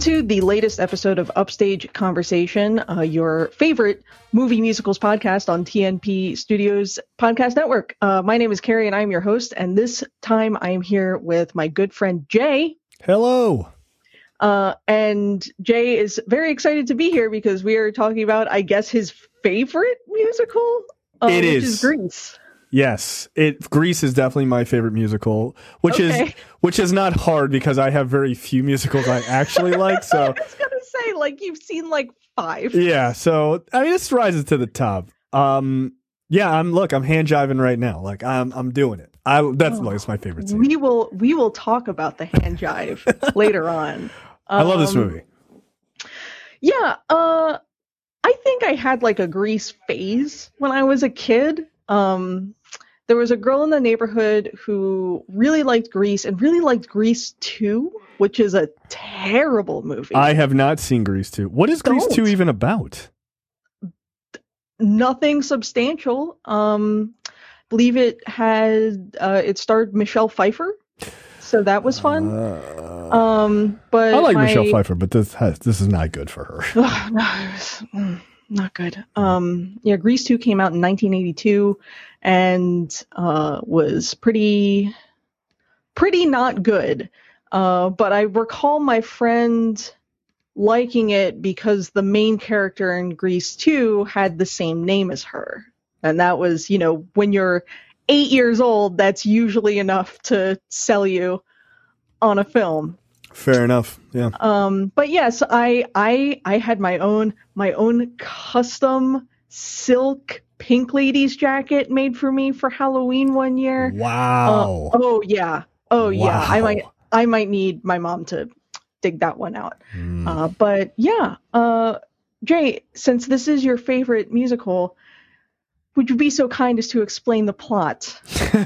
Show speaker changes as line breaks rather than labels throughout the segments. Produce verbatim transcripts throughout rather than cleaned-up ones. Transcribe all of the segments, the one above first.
to the latest episode of Upstage Conversation, uh, your favorite movie musicals podcast on T N P Studios Podcast Network. Uh, my name is Carrie, and I'm your host. And this time, I am here with my good friend Jay.
Hello.
Uh, and Jay is very excited to be here because we are talking about, I guess, his favorite musical. Uh,
it
which
is.
is Grease.
Yes, it Grease is definitely my favorite musical, which
Okay.
is which is not hard because I have very few musicals I actually like. So
I was gonna say, like, you've seen like five.
yeah, so I mean, this rises to the top. Um, yeah, I'm look, I'm hand jiving right now. Like I'm I'm doing it. I that's
Oh,
like it's my favorite scene.
We will we will talk about the hand jive later on.
I love this
Um,
movie.
Yeah, uh, I think I had like a Grease phase when I was a kid. Um, there was a girl in the neighborhood who really liked Grease and really liked Grease two, which is a terrible movie.
I have not seen Grease two. What is Grease two
Don't.
even about?
Nothing substantial. Um, believe it had uh, it starred Michelle Pfeiffer, so that was fun.
Uh,
Um, but
I like
my-
Michelle Pfeiffer, but this has, this is not good for her.
Ugh, no, it was mm, not good. Um, yeah, Grease two came out in nineteen eighty-two and uh, was pretty, pretty not good. Uh, but I recall my friend liking it because the main character in Grease two had the same name as her. And that was, you know, when you're eight years old, that's usually enough to sell you on a film.
Fair enough. Yeah.
Um, but yes, I I I had my own my own custom silk pink ladies jacket made for me for Halloween one year.
Wow.
Uh, oh yeah. Oh yeah. I
Wow.
might I might need my mom to dig that one out.
Mm.
Uh, but yeah, uh, Jay, since this is your favorite musical, would you be so kind as to explain the plot?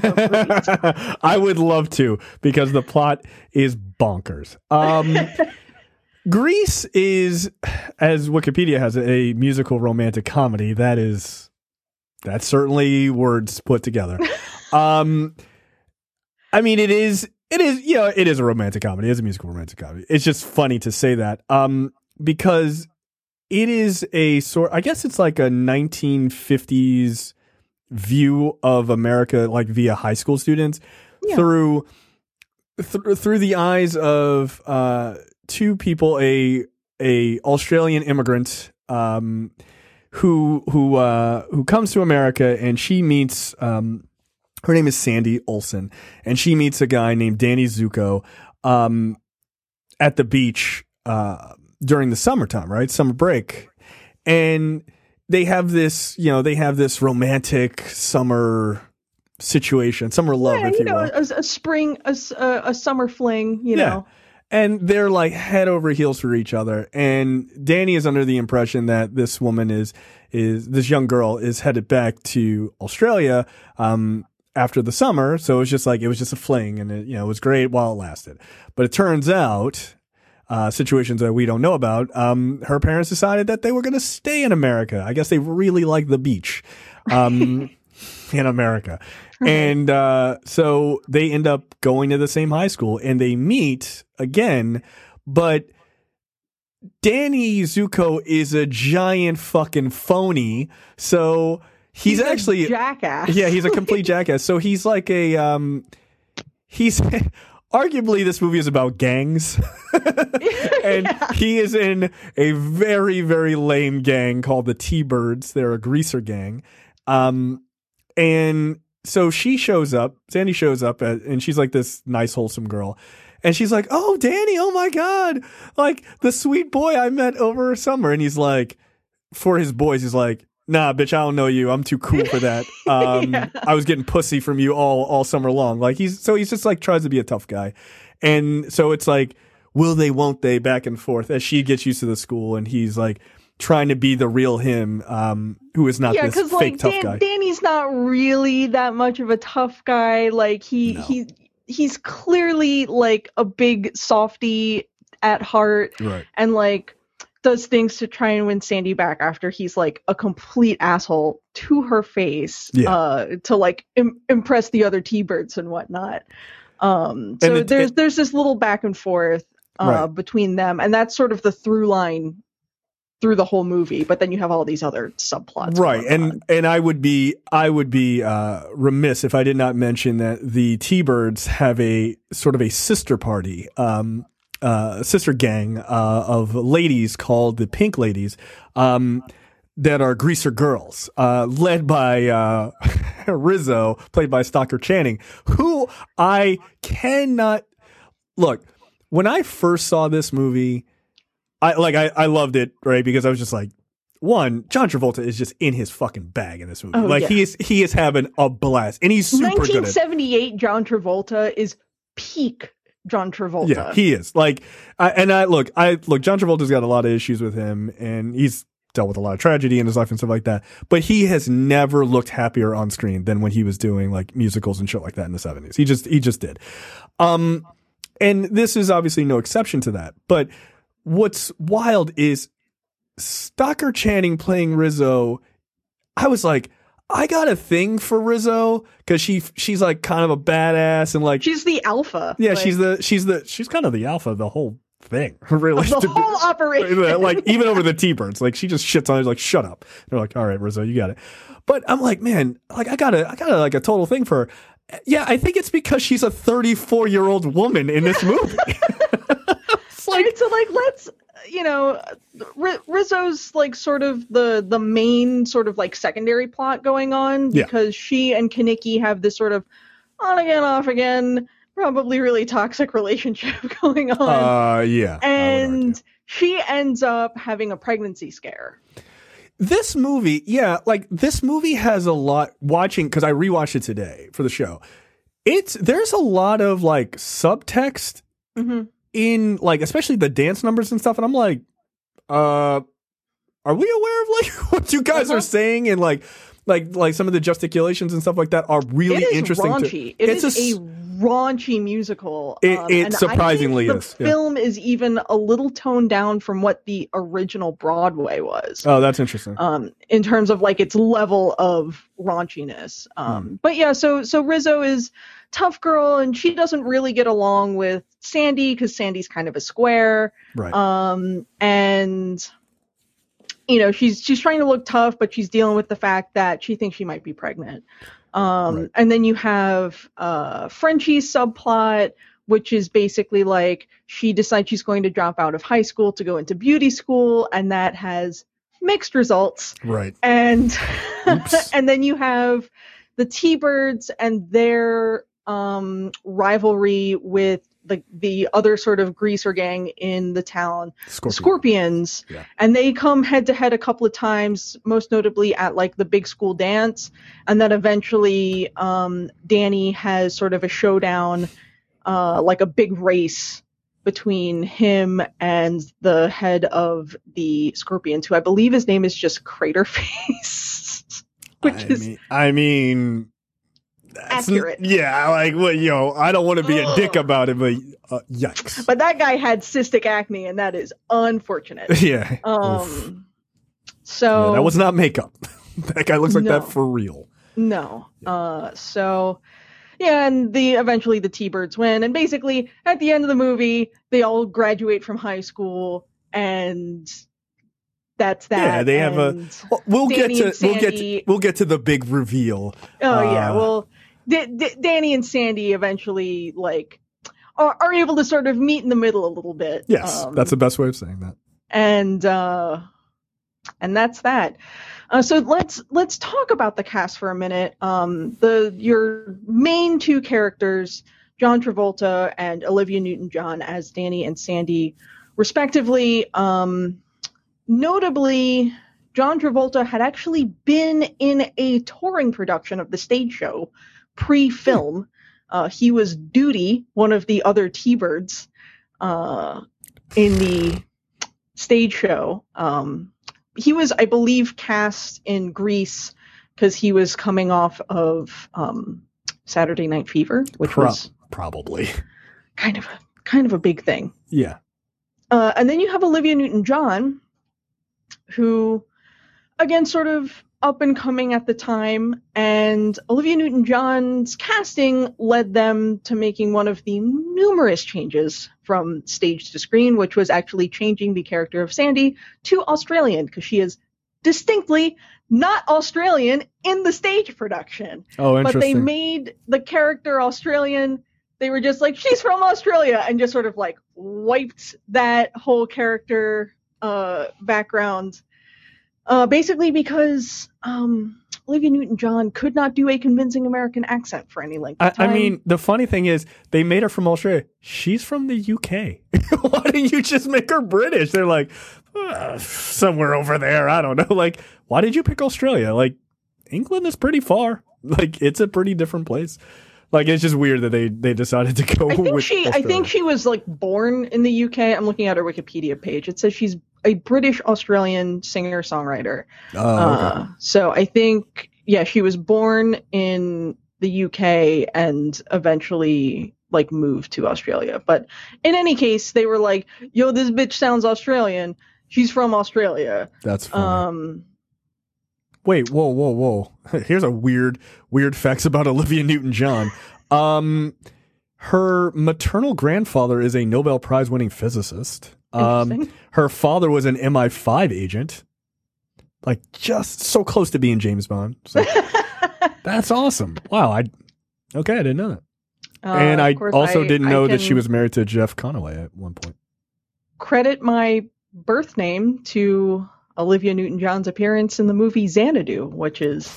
I would love to because the plot is bonkers. Um, Grease is, as Wikipedia has it, a musical romantic comedy. That is, that's certainly words put together. Um, I mean, it is, it is, you know, it is a romantic comedy. It is a musical romantic comedy. It's just funny to say that um, because it is a sort, I guess it's like a nineteen fifties view of America, like via high school students
Yeah.
through th- through the eyes of uh, two people, a a Australian immigrant um, who who uh, who comes to America, and she meets um, her name is Sandy Olson, and she meets a guy named Danny Zuko um, at the beach uh, during the summertime, right? Summer break. And they have this, you know, they have this romantic summer situation, summer love,
Yeah,
if
you
you
know,
will.
a, a spring, a, s- a- a summer fling, you
Yeah.
know.
And they're like head over heels for each other. And Danny is under the impression that this woman is, is this young girl is headed back to Australia, um, after the summer. So it was just like, it was just a fling, and it, you know, it was great while it lasted. But it turns out, uh, situations that we don't know about, um, her parents decided that they were going to stay in America. I guess they really like the beach, um, in America. And, uh, so they end up going to the same high school and they meet again, but Danny Zuko is a giant fucking phony. So he's,
a
actually,
jackass.
yeah, he's a complete jackass. So he's like a, um, he's arguably this movie is about gangs. And
Yeah.
he is in a very, very lame gang called the T-Birds. They're a greaser gang. Um, and so she shows up, Sandy shows up, at, and she's like this nice, wholesome girl. And she's like, "Oh, Danny, oh my God, like the sweet boy I met over summer." And he's like, for his boys, he's like, "Nah, bitch, I don't know you. I'm too cool for that. Um,
Yeah.
I was getting pussy from you all all summer long." Like he's so he's just like tries to be a tough guy, and so it's like, will they, won't they, back and forth as she gets used to the school, and he's like trying to be the real him, um, who is not
Yeah,
this
because
fake
like
tough
Dan,
guy.
Danny's not really that much of a tough guy. Like he
No.
he he's clearly like a big softy at heart,
Right.
and like does things to try and win Sandy back after he's like a complete asshole to her face,
Yeah.
uh, to like Im- impress the other T-Birds and whatnot. Um, so
it-
there's
it-
there's this little back and forth. uh,
Right.
between them, and that's sort of the through line through the whole movie. But then you have all these other subplots,
right?
going
And
on.
and I would be I would be uh, remiss if I did not mention that the T-Birds have a sort of a sister party, um, uh, sister gang uh, of ladies called the Pink Ladies. Um, that are greaser girls, uh, led by uh, Rizzo, played by Stockard Channing, who I cannot look. When I first saw this movie, I like I, I loved it, right? Because I was just like, one, John Travolta is just in his fucking bag in this movie.
Oh,
like
yeah.
he is he is having a blast, and he's super good
nineteen
at it.
seventy-eight John Travolta is peak John Travolta.
Yeah, he is. Like, I, and I look, I look. John Travolta's got a lot of issues with him, and he's dealt with a lot of tragedy in his life and stuff like that. But he has never looked happier on screen than when he was doing like musicals and shit like that in the seventies. He just, he just did. Um, and this is obviously no exception to that. But what's wild is Stockard Channing playing Rizzo. I was like, I got a thing for Rizzo because she, she's like kind of a badass and like
She's the alpha.
yeah,
like,
she's the, she's the, she's kind of the alpha of the whole thing, really.
the
to be-
whole operation.
like even over the T-Birds, like she just shits on it, like shut up. They're like, all right, Rizzo, you got it. But I'm like, man, like I got a, I got a, like a total thing for her. Yeah, I think it's because she's a thirty-four year old woman in this movie. It's like,
Right, so like let's you know R- Rizzo's like sort of the the main sort of like secondary plot going on
Yeah.
because she and Kaneki have this sort of on again off again probably really toxic relationship going on.
uh, yeah, I would argue.
and she ends up having a pregnancy scare.
This movie, yeah, like this movie has a lot watching because I rewatched it today for the show. It's there's a lot of like subtext
Mm-hmm.
in like especially the dance numbers and stuff, and I'm like, uh, are we aware of like what you guys
Uh-huh.
are saying and like like like some of the gesticulations and stuff like that are really
It is
interesting.
raunchy.
To,
It
it's
is
a,
a,
s-
raunchy musical.
It-
um,
it
and
surprisingly
I think
is,
The
yeah.
film is even a little toned down from what the original Broadway was.
oh, that's interesting.
Um, in terms of like its level of raunchiness. Um,
Hmm.
But yeah, so so Rizzo is tough girl, and she doesn't really get along with Sandy because Sandy's kind of a square.
Right.
Um, and you know she's she's trying to look tough, but she's dealing with the fact that she thinks she might be pregnant. Um,
Right.
And then you have uh, Frenchie's subplot, which is basically like she decides she's going to drop out of high school to go into beauty school, and that has mixed results.
right.
And
Oops.
and then you have the T-Birds and their um, rivalry with the the other sort of greaser gang in the town,
Scorpion.
Scorpions.
Yeah.
And they come head to head a couple of times, most notably at like the big school dance, and then eventually um, Danny has sort of a showdown, uh, like a big race between him and the head of the Scorpions, who I believe his name is just Craterface, which
I
is
mean, I mean, that's n-
accurate.
Yeah, like well, you know, I don't want to be a dick about it, but uh, yikes.
But that guy had cystic acne, and that is unfortunate.
yeah. Oof.
Um, so
Yeah, that was not makeup. That guy looks like
No.
that for real.
no. Uh, so yeah, and the eventually the T-Birds win, and basically at the end of the movie, they all graduate from high school, and that's that.
Yeah, they have a-
and-
Well, we'll
Danny
get
and
to we'll get to,
Sandy-
we'll get to the big reveal.
Oh yeah,
Uh,
well, D- D- Danny and Sandy eventually like are, are able to sort of meet in the middle a little bit.
Yes,
Um,
that's the best way of saying that.
and uh, and that's that. Uh, so let's let's talk about the cast for a minute. Um, the your main two characters, John Travolta and Olivia Newton-John as Danny and Sandy, respectively. Um, notably, John Travolta had actually been in a touring production of the stage show pre-film. Uh, he was Duty, one of the other T-Birds, uh, in the stage show. Um, he was, I believe, cast in Grease because he was coming off of um, Saturday Night Fever, which
Pro-
was
probably.
kind of a, kind of a big thing.
Yeah.
Uh, and then you have Olivia Newton-John, who, again, sort of up and coming at the time, and Olivia Newton-John's casting led them to making one of the numerous changes from stage to screen, which was actually changing the character of Sandy to Australian, because she is distinctly not Australian in the stage production.
Oh, interesting.
But they made the character Australian. They were just like, she's from Australia, and just sort of like wiped that whole character uh, background. Uh, basically because um, Olivia Newton-John could not do a convincing American accent for any length of
I,
time.
I mean, the funny thing is, they made her from Australia. She's from the U K. Why didn't you just make her British? They're like, uh, somewhere over there. I don't know. Like, why did you pick Australia? Like, England is pretty far. Like, it's a pretty different place. Like, it's just weird that they, they decided to go
I think
with
she
Australia.
I think she was like born in the U K. I'm looking at her Wikipedia page. It says she's a British Australian singer songwriter.
Oh, okay.
Uh, so I think yeah, she was born in the U K and eventually like moved to Australia. But in any case, they were like, "Yo, this bitch sounds Australian. She's from Australia."
That's funny.
Um,
Wait, whoa, whoa, whoa. Here's a weird, weird facts about Olivia Newton-John. Um, her maternal grandfather is a Nobel Prize winning physicist. Um,
Interesting.
her father was an M I five agent. Like, just so close to being James Bond. So, that's awesome. Wow. I Okay, I didn't know that.
uh,
and I
of course,
also
I-
didn't
I
know that she
can
was married to Jeff Conaway at one point.
credit my birth name to Olivia Newton-John's appearance in the movie Xanadu, which is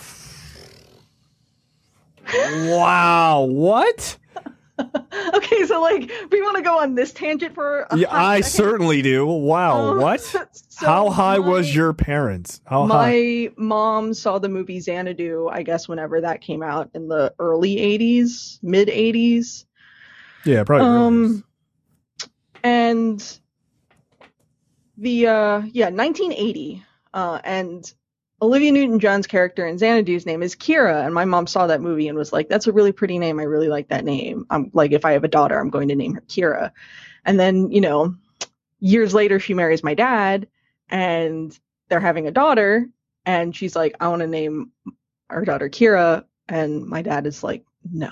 Wow. What?
okay. So, like, we want to go on this tangent for a
Yeah,
hot
I
second?
certainly do. Wow.
Um,
What?
so
How high
my-
was your parents? How
my
high?
mom saw the movie Xanadu, I guess, whenever that came out in the early eighties, mid eighties.
Yeah, probably.
Um, and the, uh, yeah, nineteen eighty. Uh, and Olivia Newton-John's character in Xanadu's name is Kira. And my mom saw that movie and was like, that's a really pretty name. I really like that name. I'm like, if I have a daughter, I'm going to name her Kira. And then, you know, years later, she marries my dad and they're having a daughter. And she's like, I want to name our daughter Kira. And my dad is like, no.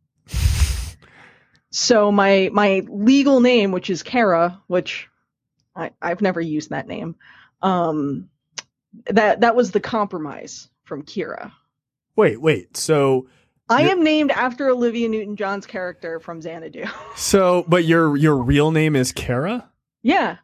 So my my legal name, which is Kara, which I, I've never used that name, um, that that was the compromise from Kira.
Wait, wait. So,
I
You're-
am named after Olivia Newton-John's character from Xanadu.
so, but your your real name is Kara?
Yeah.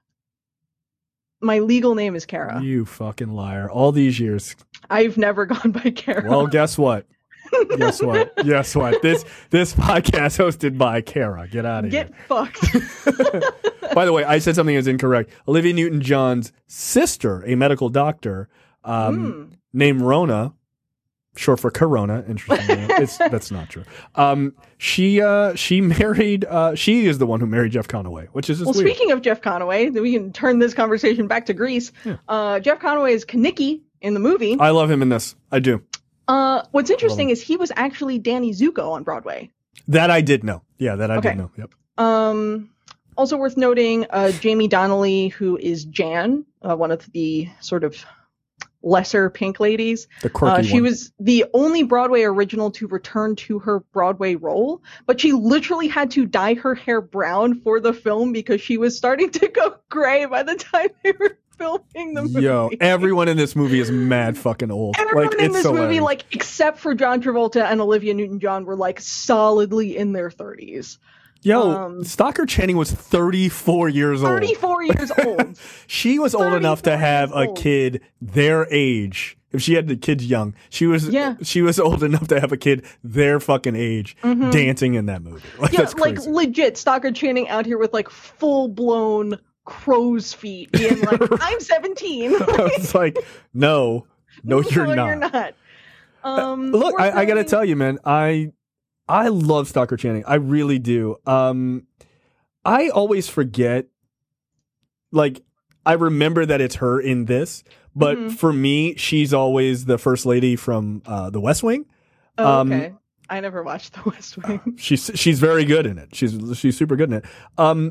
My legal name is Kara.
You fucking liar! All these years.
I've never gone by Kara.
Well, guess what? Guess what? Guess what? This this podcast hosted by Kara. Get out of
Get
here.
fucked.
By the way, I said something that's incorrect. Olivia Newton-John's sister, a medical doctor, um,
Mm.
named Rona, short for Corona. Interesting. it's that's not true. Um, she uh, she married. Uh, she is the one who married Jeff Conaway, which is just
Well,
weird.
speaking of Jeff Conaway, we can turn this conversation back to Greece.
Yeah.
Uh, Jeff Conaway is Kaniki in the movie.
I love him in this. I do.
Uh, what's interesting
him.
is he was actually Danny Zuko on Broadway.
That I did know. Yeah, that I
Okay.
did know. Yep.
Um, also worth noting, uh, Jamie Donnelly, who is Jan, uh, one of the sort of lesser pink ladies.
The quirky
Uh, she
one.
was the only Broadway original to return to her Broadway role, but she literally had to dye her hair brown for the film because she was starting to go gray by the time they were filming the movie.
Yo, everyone in this movie is mad fucking old.
Everyone
like,
in
it's
this
so
movie,
hilarious.
like except for John Travolta and Olivia Newton-John, were like solidly in their thirties.
Yo,
um,
Stockard Channing was thirty-four years old.
thirty-four years old.
She was old enough to
thirty-four
have
years
a
old.
kid their age. If she had the kids young, she was
Yeah.
she was old enough to have a kid their fucking age
Mhm.
dancing in that movie. Like,
Yeah,
that's
like
crazy.
legit, Stockard Channing out here with like full blown crow's feet, being like, "I'm seventeen."
It's like, no, no, you're
No,
not.
You're not. Um,
Look,
worth
I, I gotta
noting-
tell you, man, I I love Stockard Channing. I really do. Um, I always forget. Like, I remember that it's her in this, but
Mhm.
for me, she's always the first lady from uh, The West Wing.
Oh,
um,
okay. I never watched The West Wing.
She's she's very good in it. She's she's super good in it. Um,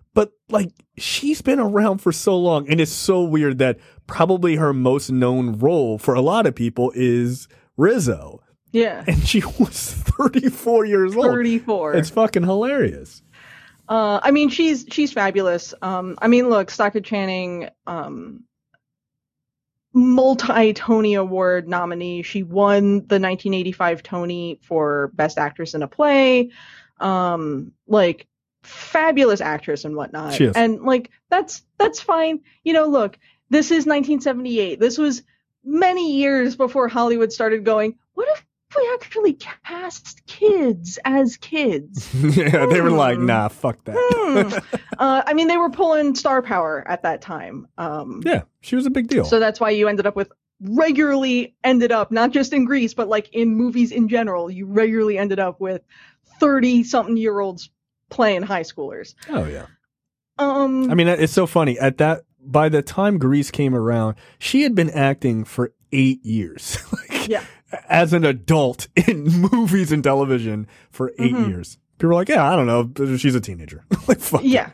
but like she's been around for so long, and it's so weird that probably her most known role for a lot of people is Rizzo.
Yeah.
And she was thirty-four years old.
thirty-four.
It's fucking hilarious.
Uh, I mean, she's she's fabulous. Um, I mean, look, Stockard Channing, um, multi-Tony Award nominee. She won the nineteen eighty-five Tony for Best Actress in a Play. Um, like, fabulous actress and whatnot.
She is.
And like, that's that's fine. You know, look, this is nineteen seventy-eight. This was many years before Hollywood started going, what if we actually cast kids as kids?
Yeah, they were
Hmm.
like, nah, fuck that.
Hmm. uh, I mean, they were pulling star power at that time. Um,
Yeah, she was a big deal.
so that's why you ended up with regularly ended up, not just in Grease, but like in movies in general, you regularly ended up with thirty something year olds playing high schoolers.
Oh yeah.
Um,
I mean, it's so funny. At that, by the time Grease came around, she had been acting for eight years. Like,
yeah.
as an adult in movies and television for eight
Mhm.
years. People were like, yeah, I don't know. She's a teenager. Like, fuck.
Yeah.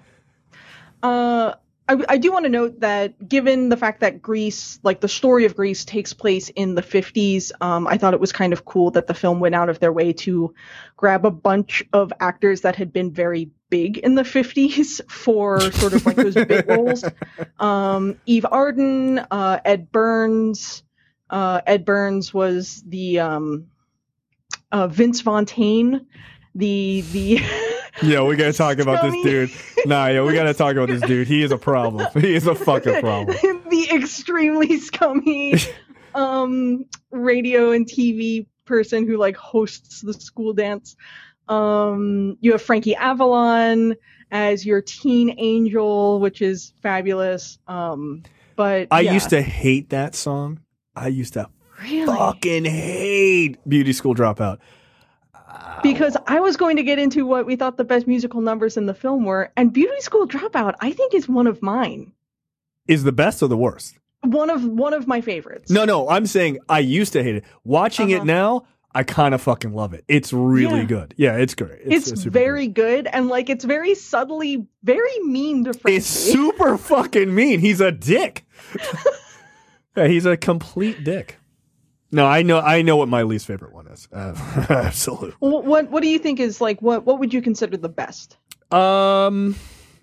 Uh, I, I do want to note that given the fact that Grease, like the story of Grease takes place in the fifties, um, I thought it was kind of cool that the film went out of their way to grab a bunch of actors that had been very big in the fifties for sort of like those big roles. Um, Eve Arden, uh, Ed Burns. Uh, Ed Burns was the um, uh, Vince Fontaine, the the.
Yeah, we gotta talk about this
Scummy.
dude. Nah, yeah, we gotta talk about this dude. He is a problem. He is a fucking problem.
The extremely scummy um, radio and T V person who like hosts the school dance. Um, you have Frankie Avalon as your teen angel, which is fabulous. Um, but
I
yeah.
used to hate that song. I used to
really
fucking hate Beauty School Dropout.
because I was going to get into what we thought the best musical numbers in the film were, and Beauty School Dropout, I think, is one of mine.
Is the best or the worst?
One of one of my favorites.
No, no, I'm saying I used to hate it. Watching
Uh-huh.
it now, I kind of fucking love it. It's really
Yeah.
good. Yeah, it's great.
It's,
it's super
very good, and like it's very subtly, very mean to Frankie.
It's super fucking mean. He's a dick. Yeah, he's a complete dick. No, I know. I know what my least favorite one is. Uh, absolutely.
What, what what do you think is like what what would you consider the best?
Um,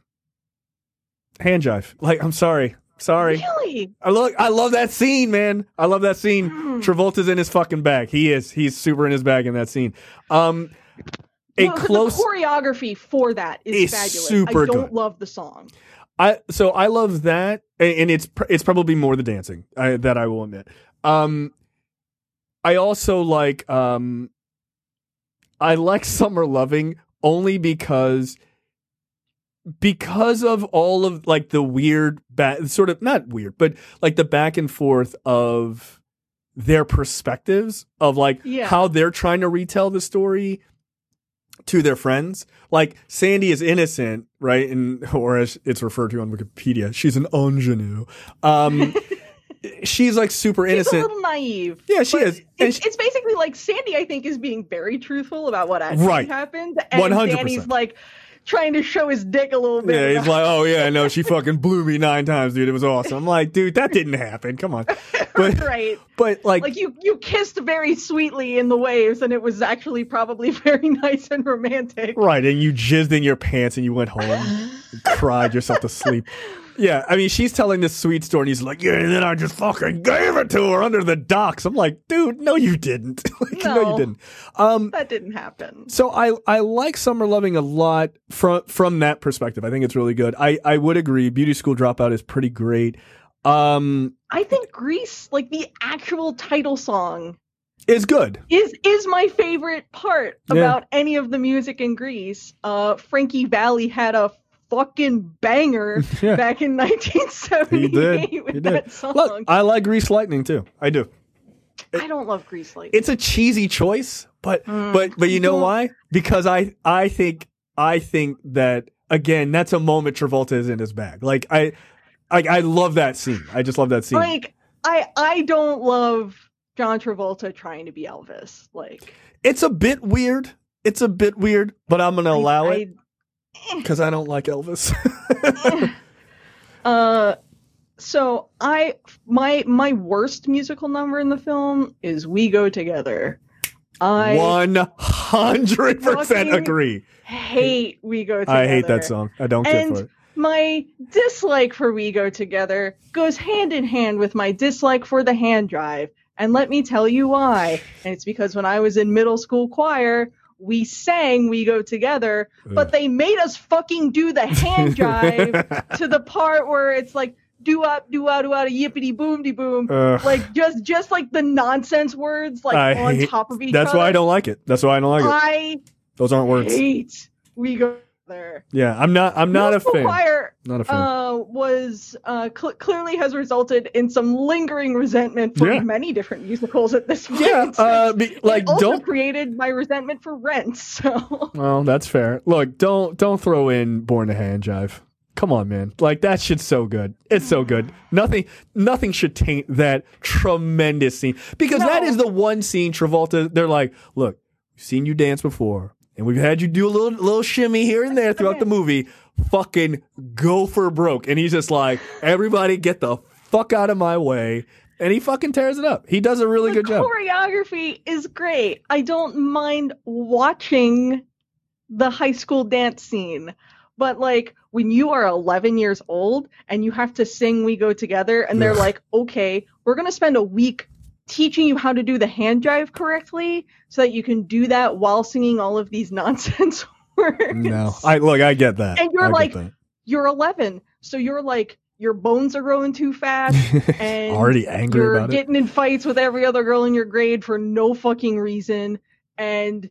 hand jive. Like, I'm sorry, sorry.
Really?
I look. I love that scene, man. I love that scene.
Mm.
Travolta's in his fucking bag. He is. He's super in his bag in that scene. Um, a
No, 'cause
close.
the choreography for that is
Is
fabulous.
super
I don't
good.
love the song.
I so I love that, and and it's pr- it's probably more the dancing I, that I will admit. Um, I also like um, I like Summer Loving only because because of all of like the weird back, sort of not weird, but like the back and forth of their perspectives of like
Yeah.
how they're trying to retell the story to their friends. Like Sandy is innocent, right? And or as it's referred to on Wikipedia, she's an ingenue. Um, she's like super
She's a
innocent.
little naive.
Yeah, she
but
is. And
It's,
she-
it's basically like Sandy, I think, is being very truthful about what actually
Right.
happened. And
one hundred percent.
Danny's like trying to show his dick a little bit.
Yeah, he's like, oh yeah, no, she fucking blew me nine times, dude. It was awesome. I'm like, dude, that didn't happen. Come on. But
right.
but like,
Like you, you kissed very sweetly in the waves, and it was actually probably very nice and romantic.
right, and you jizzed in your pants and you went home and cried yourself to sleep. Yeah, I mean, she's telling this sweet story, and he's like, yeah, and then I just fucking gave it to her under the docks. I'm like, dude, no, you didn't. Like, no.
No.
you didn't. Um,
That didn't happen.
so I I like Summer Loving a lot from from that perspective. I think it's really good. I I would agree. Beauty School Dropout is pretty great. Um,
I think Grease, like the actual title song,
it's good.
is is my favorite part
Yeah.
about any of the music in Grease. Uh, Frankie Valli had a fucking banger
Yeah.
back in nineteen
He did.
seventy-eight with
He
that
did.
song.
Look, I like Grease Lightning too. I do.
I don't love Grease like
It's a cheesy choice, but
Mm.
but but you know
Well-
why? Because I I think I think that again, that's a moment Travolta is in his bag. Like I I, I love that scene. I just love that scene.
like I I don't love John Travolta trying to be Elvis. Like
It's a bit weird. It's a bit weird, but I'm gonna allow
I,
it. Because I don't like Elvis.
uh, so I my my worst musical number in the film is "We Go Together." I
one hundred percent
fucking
agree.
hate "We Go Together."
I hate that song. I don't care
And
for it.
my dislike for "We Go Together" goes hand in hand with my dislike for the hand drive. And let me tell you why. And it's because when I was in middle school choir, we sang "We Go Together," but they made us fucking do the hand jive to the part where it's like do up, do out, do out, yippity boom de boom,
Ugh.
like just just like the nonsense words like
I
on
hate-
top of each
That's
other.
why I don't like it. That's why I don't like it.
I
Those aren't words.
hate "We Go Together."
Yeah, I'm not. I'm not
Middle
a
school
fan.
choir
Not a fan.
uh, was uh, cl- clearly has resulted in some lingering resentment for
Yeah.
many different musicals at this point.
yeah, uh, be, like
It also
don't.
created my resentment for Rent. So
Well, that's fair. Look, don't don't throw in "Born to Hand Jive." Come on, man. Like that shit's so good. It's so good. Nothing nothing should taint that tremendous scene because
No.
that is the one scene Travolta. They're like, look, we've seen you dance before, and we've had you do a little little shimmy here and there throughout the movie. Fucking go for broke, and he's just like, everybody get the fuck out of my way. And he fucking tears it up. He does a really
the
good job.
choreography is great. I don't mind watching the high school dance scene. But like when you are eleven years old and you have to sing "We Go Together" and they're
Ugh.
like, okay, we're going to spend a week teaching you how to do the hand jive correctly so that you can do that while singing all of these nonsense words.
No, I look, I get that.
And you're
I get
like-
that.
You're eleven, so you're like, your bones are growing too fast and
already angry
you're
about it.
getting in fights with every other girl in your grade for no fucking reason. And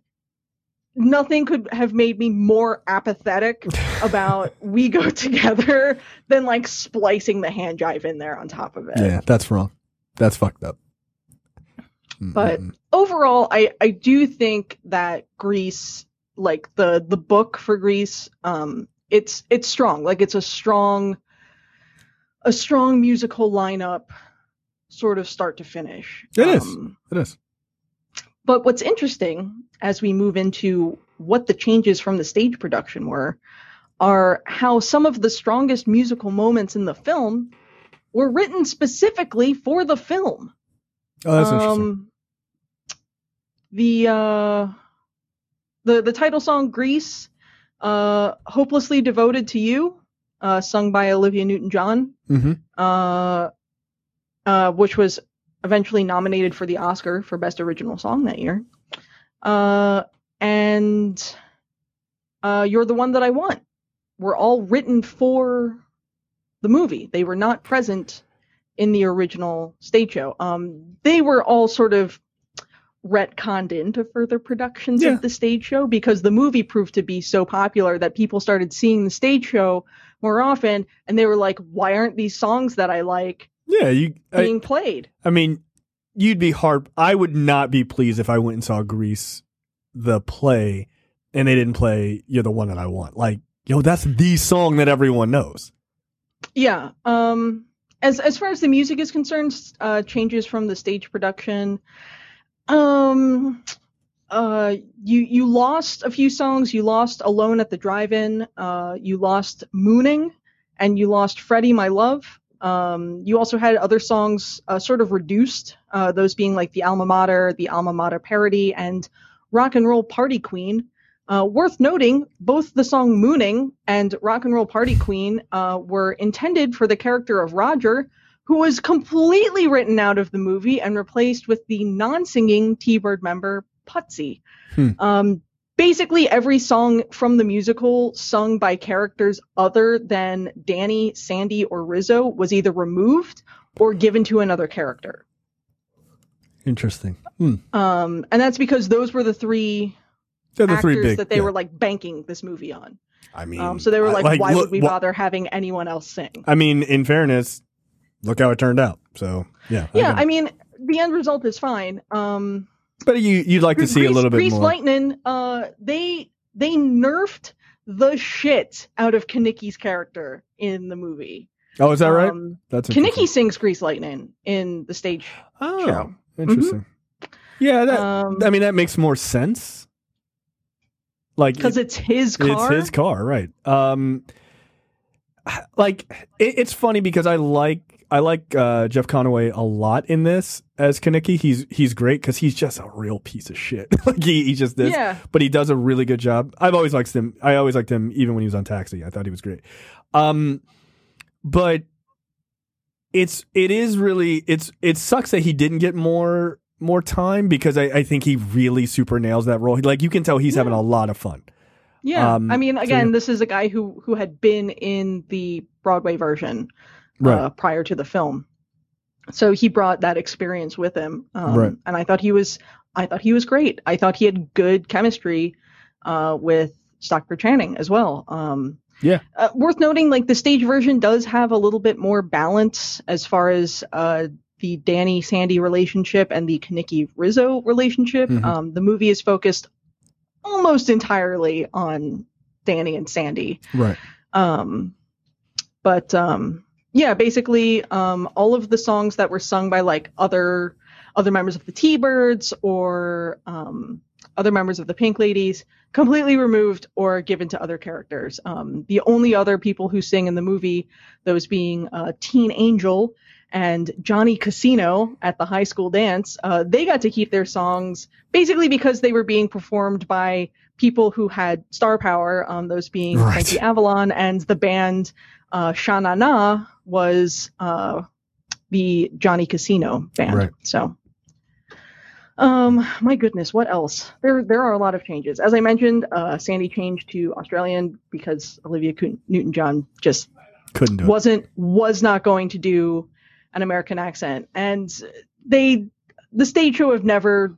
nothing could have made me more apathetic about "We Go Together" than like splicing the hand jive in there on top of it.
Yeah, that's wrong. That's fucked up.
But
Mm-mm.
overall, I, I do think that Grease, like the, the book for Grease, um, it's it's strong. Like it's a strong a strong musical lineup, sort of start to finish.
It is.
Um,
it is.
But what's interesting as we move into what the changes from the stage production were are how some of the strongest musical moments in the film were written specifically for the film.
Oh, that's interesting.
Um, the uh, the the title song "Grease," uh, "Hopelessly Devoted to You," uh, sung by Olivia Newton-John,
Mm-hmm.
uh, uh, which was eventually nominated for the Oscar for Best Original Song that year. Uh, and uh, "You're the One That I Want" were all written for the movie. They were not present in the original stage show. Um, they were all sort of retconned into further productions
Yeah.
of the stage show because the movie proved to be so popular that people started seeing the stage show more often, and they were like, why aren't these songs that I like
Yeah, you. I,
being played?
I mean, you'd be hard. I would not be pleased if I went and saw Grease, the play, and they didn't play "You're the One That I Want." Like, yo, that's the song that everyone knows.
Yeah. Um, as as far as the music is concerned, uh, changes from the stage production. Um, uh, you you lost a few songs. You lost "Alone at the Drive-In." Uh, you lost "Mooning," and you lost "Freddie, My Love." Um, you also had other songs uh, sort of reduced. Uh, those being like the Alma Mater, the Alma Mater parody, and Rock and Roll Party Queen. Uh, worth noting, both the song "Mooning" and "Rock and Roll Party Queen" uh, were intended for the character of Roger, who was completely written out of the movie and replaced with the non-singing T-Bird member Putsy.
Hmm.
Um, basically, every song from the musical sung by characters other than Danny, Sandy, or Rizzo was either removed or given to another character.
Interesting. Hmm.
Um, and that's because those were the three
They're the
actors
three big
that they
yeah.
were like banking this movie on.
I mean,
Um, so they were
I-
like, why
look,
would we
wha-
bother having anyone else sing?
I mean, in fairness, look how it turned out. So yeah,
Yeah,
get it.
I mean, the end result is fine. Um,
but you you'd like to see
Grease,
a little bit
Grease
more.
Lightning, uh, they they nerfed the shit out of Kanicki's character in the movie.
Oh, is that right?
Um,
That's
Kanicki
interesting.
sings Grease Lightning in the stage
Oh,
show.
interesting. Yeah, that.
Um,
I mean, that makes more sense. Like
because
it,
it's his car.
It's his car, right? Um, like it, it's funny because I like I like uh, Jeff Conaway a lot in this as Kaneki. He's he's great because he's just a real piece of shit. Like he, he just is.
Yeah.
But he does a really good job. I've always liked him. I always liked him even when he was on Taxi. I thought he was great. Um, but it's it is really it's it sucks that he didn't get more more time because I, I think he really super nails that role. Like you can tell he's yeah. having a lot of fun.
Yeah,
um,
I mean, again,
so, yeah.
this is a guy who who had been in the Broadway version
right.
uh, prior to the film, so he brought that experience with him. Um,
right.
And I thought he was I thought he was great. I thought he had good chemistry uh, with Stockford Channing as well. Um,
yeah,
uh, worth noting, like the stage version does have a little bit more balance as far as uh, the Danny Sandy relationship and the Kaneki Rizzo relationship.
Mm-hmm.
Um, the movie is focused almost entirely on Danny and Sandy.
Right.
Um, but um, yeah, basically um, all of the songs that were sung by like other other members of the T-Birds or um, other members of the Pink Ladies completely removed or given to other characters. Um, the only other people who sing in the movie, those being uh, Teen Angel and Johnny Casino at the high school dance, uh, they got to keep their songs basically because they were being performed by people who had star power, um, those being
right.
Frankie Avalon, and the band uh, Sha Na Na was uh, the Johnny Casino band.
Right.
So, um, my goodness, what else? There there are a lot of changes. As I mentioned, uh, Sandy changed to Australian because Olivia Newton-John just
couldn't do
wasn't
it.
was not going to do an American accent, and they the stage show have never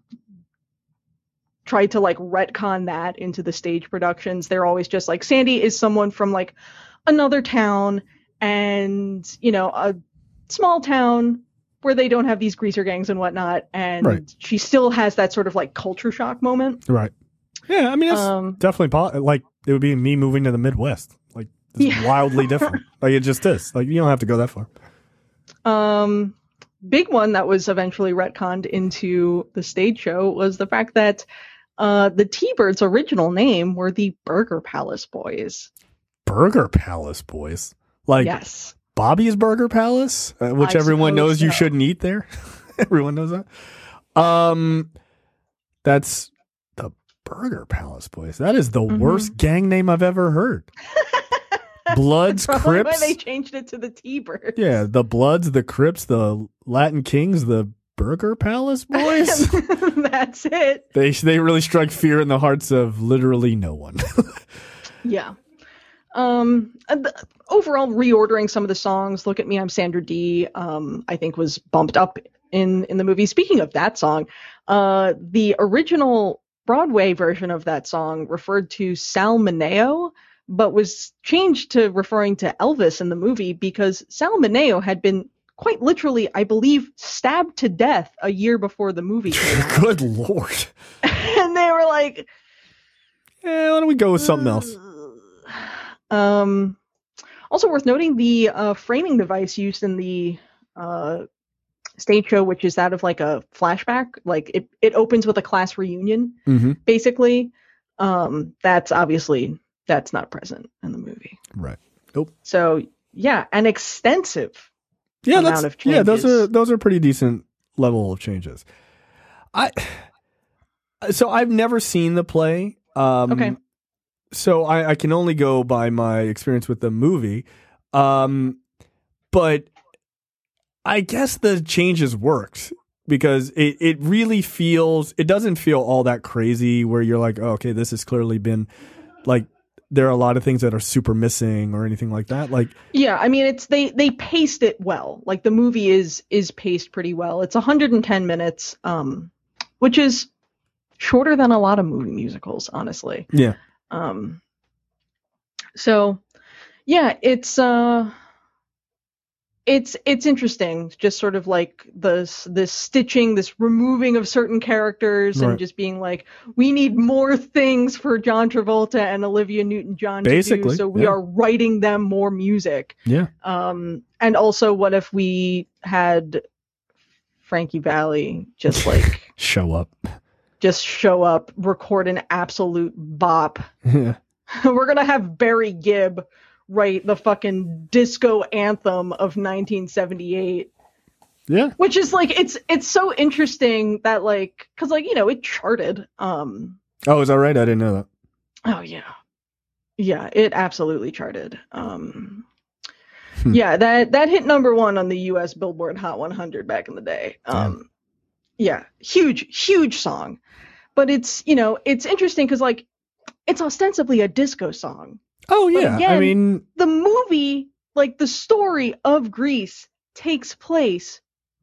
tried to like retcon that into the stage productions. They're always just like, Sandy is someone from like another town and, you know, a small town where they don't have these greaser gangs and whatnot, and
right.
she still has that sort of like culture shock moment.
Right. Yeah, I mean it's
um,
definitely po- like it would be me moving to the Midwest. Like it's yeah. wildly different. Like it just is. Like you don't have to go that far.
Um, big one that was eventually retconned into the stage show was the fact that uh, the T-Birds' original name were the Burger Palace Boys.
Burger Palace Boys? Like
yes.
Bobby's Burger Palace? Uh, which
I
everyone knows
so.
you shouldn't eat there. Everyone knows that. Um, that's the Burger Palace Boys. That is the mm-hmm. worst gang name I've ever heard. Bloods,
That's
Crips.
why they changed it to the T-Birds.
Yeah, the Bloods, the Crips, the Latin Kings, the Burger Palace Boys.
That's it.
They they really struck fear in the hearts of literally no one.
yeah. Um. Overall, reordering some of the songs. "Look at Me, I'm Sandra Dee." Um, I think was bumped up in in the movie. Speaking of that song, uh, the original Broadway version of that song referred to Sal Mineo, but was changed to referring to Elvis in the movie because Sal Mineo had been quite literally, I believe, stabbed to death a year before the movie came out.
Good Lord.
And they were like,
eh, why don't we go with something else?
Um, also worth noting, the uh, framing device used in the uh, stage show, which is that of like a flashback, like it, it opens with a class reunion,
mm-hmm.
basically. Um, that's obviously... That's not present in the movie.
Right. Nope.
So yeah, an extensive
yeah,
amount
that's,
of changes.
Yeah, those are those are pretty decent level of changes. I so I've never seen the play. Um,
okay.
So I, I can only go by my experience with the movie. Um, but I guess the changes worked because it, it really feels it doesn't feel all that crazy where you're like, oh, okay, this has clearly been like there are a lot of things that are super missing or anything like that. Like,
yeah, I mean, it's they they paced it well. Like the movie is is paced pretty well. It's one hundred ten minutes, um, which is shorter than a lot of movie musicals, honestly.
Yeah.
Um. So, yeah, it's uh, it's it's interesting, just sort of like this this stitching, this removing of certain characters,
right.
and just being like, we need more things for John Travolta and Olivia Newton-John to do, so we
yeah.
are writing them more music.
Yeah.
Um, and also, what if we had Frankie Valli just like
show up,
just show up, record an absolute bop.
Yeah.
We're gonna have Barry Gibb write the fucking disco anthem of nineteen seventy-eight.
Yeah.
Which is like, it's it's so interesting that like, because like, you know, it charted. Um,
oh, is that right? I didn't know that.
Oh yeah, yeah, it absolutely charted. Um,
Hmm.
yeah, that that hit number one on the U S Billboard Hot one hundred back in the day. Um, yeah, huge, huge song. But it's, you know, it's interesting because like, it's ostensibly a disco song.
Oh
But
yeah,
again,
I mean,
the movie, like the story of Grease, takes place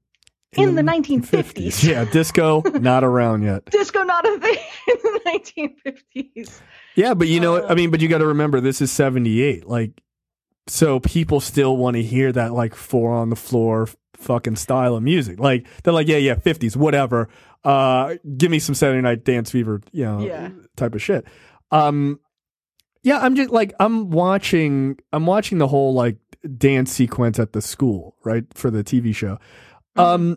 in the nineteen fifties.
Yeah, disco not around yet.
Disco not a thing in the nineteen fifties.
Yeah, but you know,
Uh,
I mean, but you got to remember this is seventy-eight. Like, so people still want to hear that like four on the floor fucking style of music. Like they're like, yeah, yeah, fifties, whatever. Uh, give me some Saturday Night Dance Fever, you know,
Yeah.
type of shit. Um, yeah, I'm just like I'm watching, I'm watching the whole like dance sequence at the school, right, for the T V show. Um,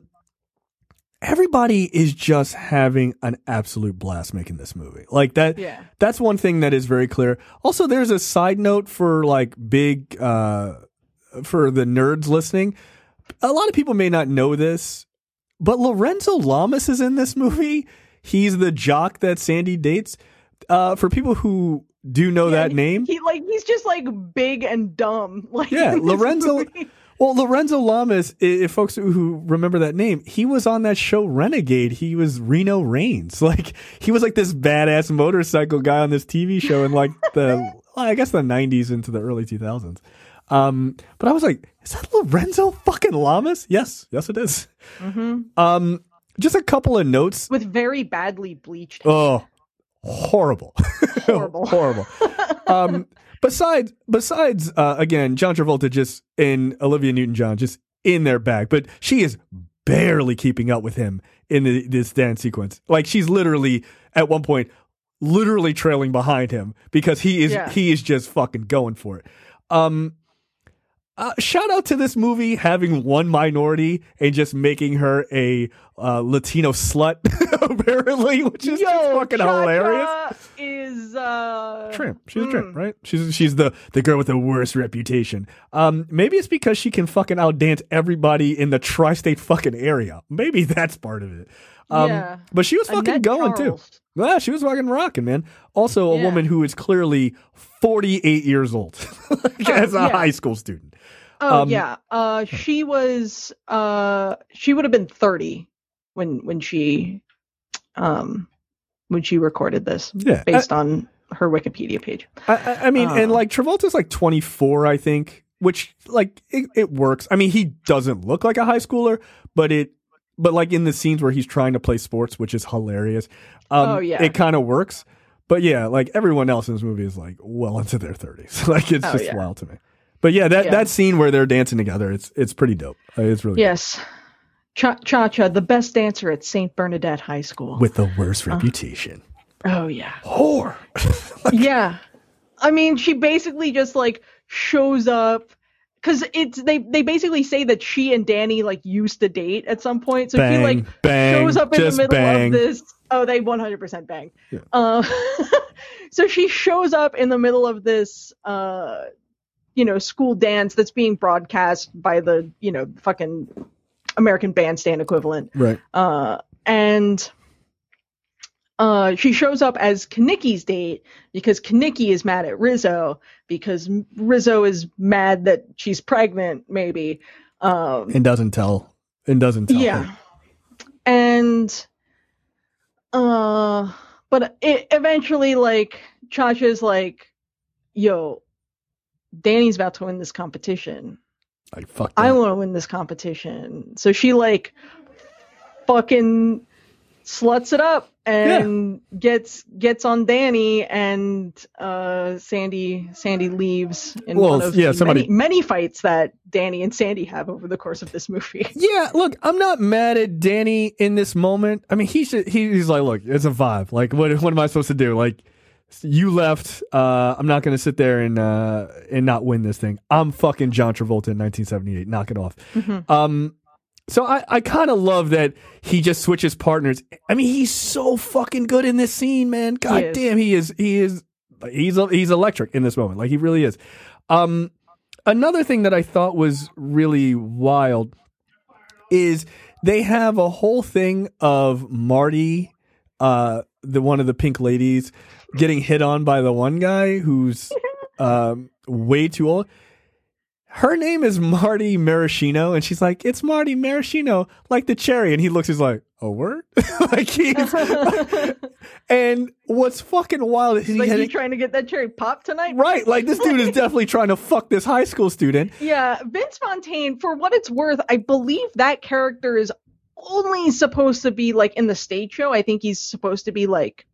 everybody is just having an absolute blast making this movie. Like that.
Yeah.
That's one thing that is very clear. Also, there's a side note for like big, uh, for the nerds listening. A lot of people may not know this, but Lorenzo Lamas is in this movie. He's the jock that Sandy dates. Uh, for people who do know
Yeah,
that
he-
name,
He like he's just like big and dumb. Like
Yeah,
in this
Lorenzo-
movie.
well, Lorenzo Lamas, i- if folks who remember that name, he was on that show Renegade. He was Reno Reigns. Like he was like this badass motorcycle guy on this T V show in like the, well, I guess the nineties into the early two thousands. Um, but I was like, is that Lorenzo fucking Lamas? Yes, yes, it is.
Mhm.
Um, just a couple of notes.
With very badly bleached hair.
Oh, horrible,
Horrible.
horrible. Um, besides, besides, uh, again, John Travolta just and Olivia Newton-John just in their bag, but she is barely keeping up with him in the, this dance sequence. Like she's literally at one point, literally trailing behind him because he is
Yeah.
he is just fucking going for it. Um, uh, shout out to this movie having one minority and just making her a uh, Latino slut, apparently, which is just
Yo,
fucking
Cha-Cha
hilarious.
Is uh
Tramp. She's a
mm.
tramp, right? She's she's the the girl with the worst reputation. Um, maybe it's because she can fucking outdance everybody in the tri-state fucking area. Maybe that's part of it. Um,
Yeah.
but she was fucking
Annette
going
Charles.
too. Yeah, she was fucking rocking, man. Also, a
Yeah.
woman who is clearly forty-eight years old like,
Oh,
as a
yeah.
high school student.
Oh
Um,
yeah. Uh she was uh she would have been thirty when when she um when she recorded this
Yeah,
based on her Wikipedia page.
I, I, I mean, and
Uh.
like Travolta's like twenty-four, I think, which like it, it works. I mean, he doesn't look like a high schooler, but it, but like in the scenes where he's trying to play sports, which is hilarious. Um,
Oh, yeah.
it kind of works. But yeah, like everyone else in this movie is like well into their thirties. Like it's
Oh,
just
yeah.
wild to me. But yeah, that
Yeah.
that scene where they're dancing together, it's it's pretty dope. Uh, It's really
Yes. Cha Cha Cha, the best dancer at Saint Bernadette High School.
dope. With the worst
Uh.
reputation.
oh yeah.
Whore.
Yeah. I mean, she basically just like shows up because it's they they basically say that she and Danny like used to date at some point. So
Bang,
she like
bang,
shows up in the
just
middle
bang.
of this. Oh, they one hundred percent bang.
Yeah.
Uh, so she shows up in the middle of this uh you know, school dance that's being broadcast by the, you know, fucking American Bandstand equivalent.
Right.
Uh, and uh, she shows up as Kanicki's date because Kanicki is mad at Rizzo because Rizzo is mad that she's pregnant, maybe. Um,
And doesn't tell. And doesn't tell.
yeah.
her.
And, uh, but it eventually, like, Cha-Cha's like, yo, Danny's about to win this competition.
Like fuck.
I
that.
want to win this competition. So she like fucking sluts it up and gets gets on Danny, and uh, Sandy Sandy leaves in
Well,
one of
yeah,
the
somebody-
many, many fights that Danny and Sandy have over the course of this movie.
Yeah, look, I'm not mad at Danny in this moment. I mean, he's he's like, look, it's a vibe. Like, what what am I supposed to do? Like, you left. Uh, I'm not going to sit there and uh, and not win this thing. I'm fucking John Travolta in nineteen seventy-eight. Knock it off.
Mhm.
Um, So I, I kind of love that he just switches partners. I mean, he's so fucking good in this scene, man. God
He is.
damn, he is he is he's he's electric in this moment. Like he really is. Um, another thing that I thought was really wild is they have a whole thing of Marty, uh, the one of the pink ladies, getting hit on by the one guy who's um, way too old. Her name is Marty Maraschino, and she's like, "It's Marty Maraschino, like the cherry." And he looks, he's like, "A word?" Like he's. And what's fucking wild is he
Like
had
you
it-
trying to get that cherry pop tonight?
right. Like this dude is definitely trying to fuck this high school student.
Yeah, Vince Fontaine, for what it's worth, I believe that character is only supposed to be like in the stage show. I think he's supposed to be like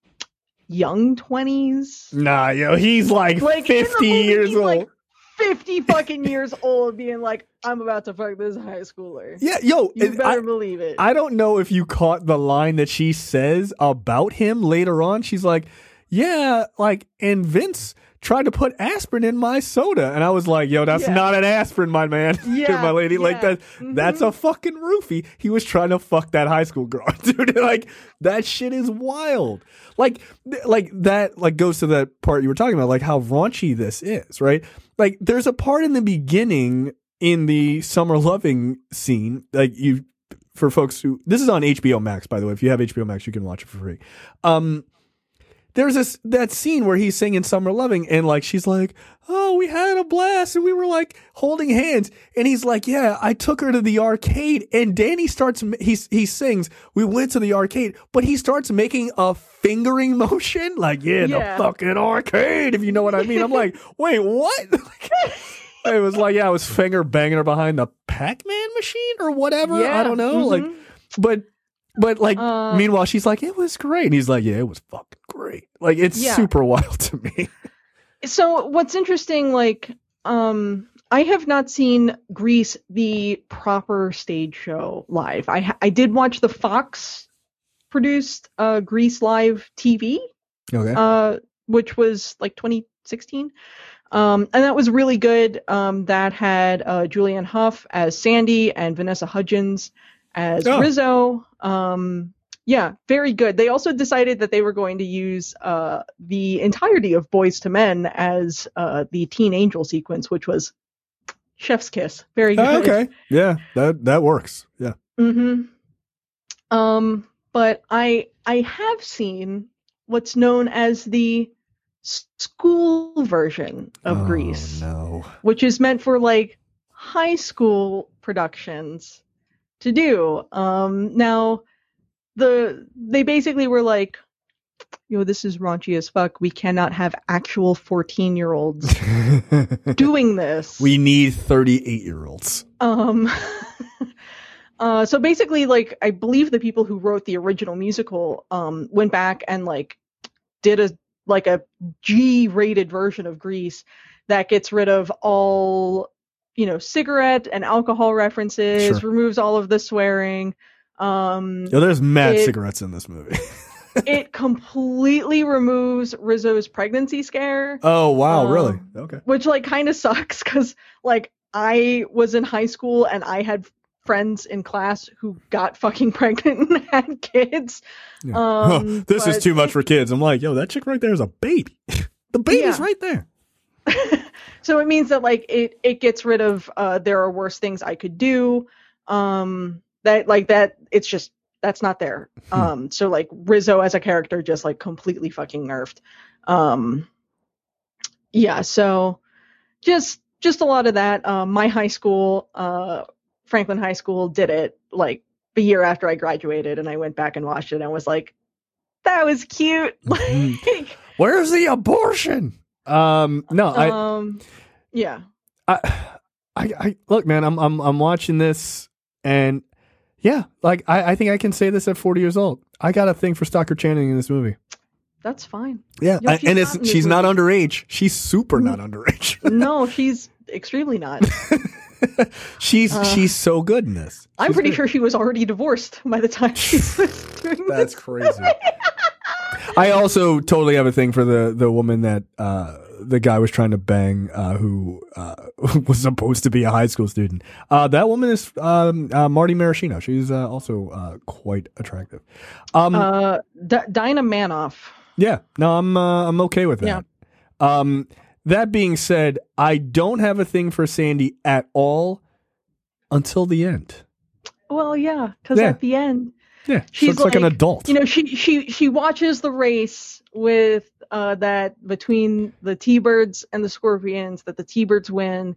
young twenties.
Nah, yo, he's like,
Like in the
fifty
movie,
years
he's
old.
like fifty fucking years old, being like, "I'm about to fuck this high schooler."
Yeah, yo,
You
it-
better
I,
believe it.
I don't know if you caught the line that she says about him later on. She's like, "Yeah, like, and Vince tried to put aspirin in my soda," and I was like, "Yo, that's
Yeah.
not an aspirin, my man,
Yeah,
my lady. Like
yeah.
that, that's a fucking roofie. He was trying to fuck that high school girl, dude. Like that shit is wild. Like, th- like that, like goes to that part you were talking about, like how raunchy this is, right? Like, there's a part in the beginning in the summer loving scene, like you, for folks who, this is on H B O Max, by the way. If you have H B O Max, you can watch it for free. Um, there's this that scene where he's singing Summer Loving, and like she's like, "Oh, we had a blast, and we were like holding hands," and he's like, "Yeah, I took her to the arcade," and Danny starts he he sings, "We went to the arcade," but he starts making a fingering motion, like, "Yeah,
Yeah.
the fucking arcade," if you know what I mean. I'm like, wait, what? It was like, yeah, I was finger banging her behind the Pac-Man machine or whatever.
Yeah.
I don't know,
Mhm.
like, but. But like,
Uh,
meanwhile, she's like, "It was great," and he's like, "Yeah, it was fucking great." Like, it's
Yeah.
super wild to me.
So what's interesting, like, um, I have not seen Grease the proper stage show live. I ha- I did watch the Fox produced uh Grease live T V,
Okay.
uh, which was like twenty sixteen. Um, and that was really good. Um, that had uh, Julianne Hough as Sandy and Vanessa Hudgens as
Oh.
Rizzo. Um, yeah, very good. They also decided that they were going to use uh, the entirety of Boys to Men as uh, the Teen Angel sequence, which was chef's kiss. Very good.
Oh, okay. Yeah, that that works. Yeah.
Mm-hmm. Um, but I I have seen what's known as the s- school version of Grease,
No.
which is meant for like high school productions to do. Um, now the they basically were like, "Yo, this is raunchy as fuck. We cannot have actual fourteen year olds doing this."
We need thirty-eight year olds.
Um, uh, so basically, like, I believe the people who wrote the original musical um, went back and like did a like a G-rated version of Grease that gets rid of all, you know, cigarette and alcohol references,
Sure.
removes all of the swearing. Um,
Yo, there's mad
It-
cigarettes in this movie.
it completely removes Rizzo's pregnancy scare.
Oh wow,
Um,
really? Okay.
Which like kind of sucks because like I was in high school and I had friends in class who got fucking pregnant and had kids.
Yeah.
Um,
this is
but
too much
it-
for kids. I'm like, yo, that chick right there is a baby. The baby's
Yeah.
right there.
So it means that like it it gets rid of uh there are worse things I could do. Um that like that it's just that's not there. Um so like Rizzo as a character just like completely fucking nerfed. Um yeah, so just just a lot of that. Um my high school, uh Franklin High School did it like the year after I graduated, and I went back and watched it and was like, that was cute. Like
Where's the abortion? Um, no, I,
um yeah.
I, I, I look, man. I'm, I'm, I'm watching this, and yeah, like I, I think I can say this at forty years old. I got a thing for Stockard Channing in this movie.
That's fine.
Yeah,
Yo,
I-
she's
and
hot
it's
in this
she's not
movie.
underage. She's super not underage.
No, she's extremely not.
she's
Uh,
she's so good in this.
I'm
She's
pretty
good.
sure she was already divorced by the time she was doing
That's
this.
crazy. I also totally have a thing for the the woman that uh, the guy was trying to bang, uh, who uh, was supposed to be a high school student. Uh, that woman is um, uh, Marty Maraschino. She's uh, also uh, quite attractive. Um,
uh, D- Dinah Manoff.
Yeah, no, I'm uh, I'm okay with that.
Yeah.
Um, that being said, I don't have a thing for Sandy at all until the end.
Well, yeah, because
Yeah.
at the end,
Yeah,
she's
looks like, like an adult.
You know, she she she watches the race with uh, that between the T-Birds and the Scorpions, that the T-Birds win,